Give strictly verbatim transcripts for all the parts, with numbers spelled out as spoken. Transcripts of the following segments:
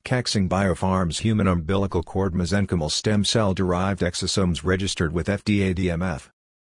CAXING Biopharm's human umbilical cord mesenchymal stem cell-derived exosomes registered with F D A D M F.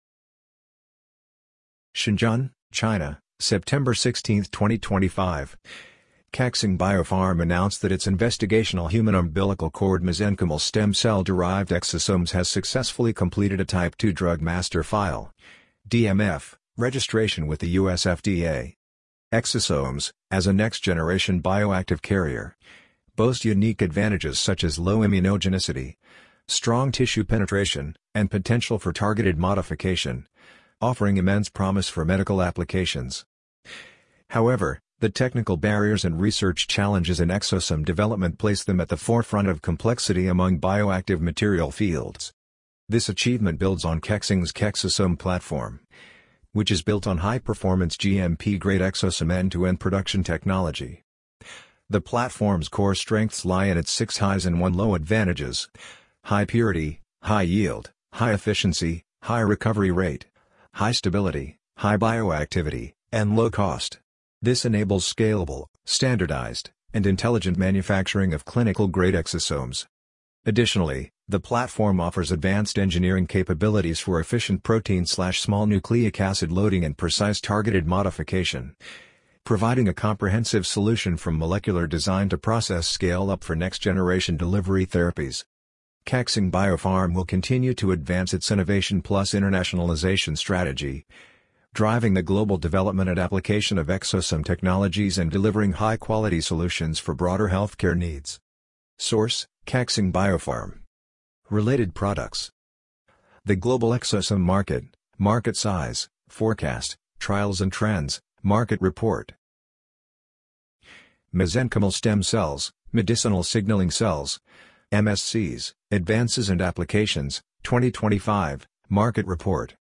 Shenzhen, China, September sixteenth twenty twenty-five. CAXING Biopharm announced that its investigational human umbilical cord mesenchymal stem cell-derived exosomes has successfully completed a Type two Drug Master File (D M F) registration with the U S F D A. Exosomes, as a next-generation bioactive carrier, boast unique advantages such as low immunogenicity, strong tissue penetration, and potential for targeted modification, offering immense promise for medical applications. However, the technical barriers and research challenges in exosome development place them at the forefront of complexity among bioactive material fields. This achievement builds on CAXING's CEXosome platform, which is built on high-performance G M P-grade exosome end-to-end production technology. The platform's core strengths lie in its six highs and one low advantages: high purity, high yield, high efficiency, high recovery rate, high stability, high bioactivity, and low cost. This enables scalable, standardized, and intelligent manufacturing of clinical-grade exosomes. Additionally, the platform offers advanced engineering capabilities for efficient protein-slash-small nucleic acid loading and precise targeted modification, providing a comprehensive solution from molecular design to process scale-up for next-generation delivery therapies. CAXING Biopharm will continue to advance its innovation plus internationalization strategy, driving the global development and application of exosome technologies and delivering high-quality solutions for broader healthcare needs. Source: CAXING Biopharm. Related products. The Global Exosome Market, Market Size, Forecast, Trials and Trends, Market Report. Mesenchymal Stem Cells, Medicinal Signaling Cells, M S Cs, Advances and Applications, twenty twenty-five, Market Report.